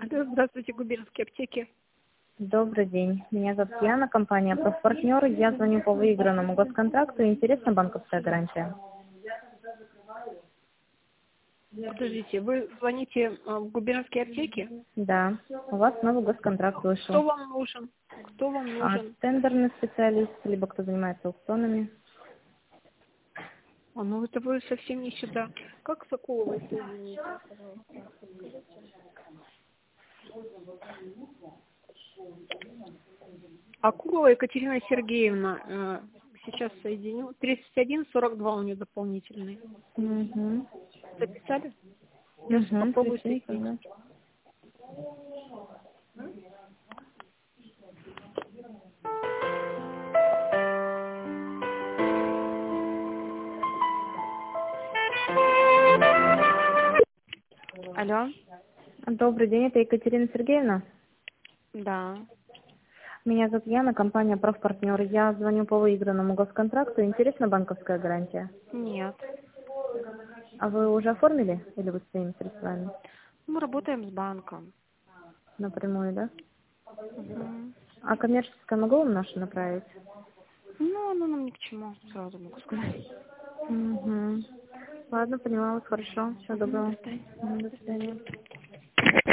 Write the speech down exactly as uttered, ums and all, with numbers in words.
Алло, здравствуйте, губернские аптеки. Добрый день. Меня зовут Яна, компания «Профпартнер». Я звоню по выигранному госконтракту. Интересна банковская гарантия? Подождите, вы звоните а, в губернские аптеки? Да. У вас новый госконтракт Кто вышел. вам нужен? Кто вам А нужен? тендерный специалист, либо кто занимается аукционами? А, ну это вы совсем не сюда. Как Соколовой соедините, пожалуйста, подскажите. Акулова Екатерина Сергеевна, э, сейчас соединю. тридцать один сорок два у нее дополнительный. Угу. Записали? Я с- Угу. попробую соединить. Алло, Добрый день, это Екатерина Сергеевна. да. Меня зовут Яна, компания «Профпартнер». Я звоню по выигранному госконтракту. Интересна банковская гарантия? Нет. А вы уже оформили или вы своими средствами? Мы работаем с банком. Напрямую, да? Мгм. А коммерческое могу вам наше направить? Ну, оно нам ни к чему, сразу могу сказать. Угу. Ладно, поняла вас, хорошо. Всего Мгм, до доброго. свидания. Мгм, до свидания.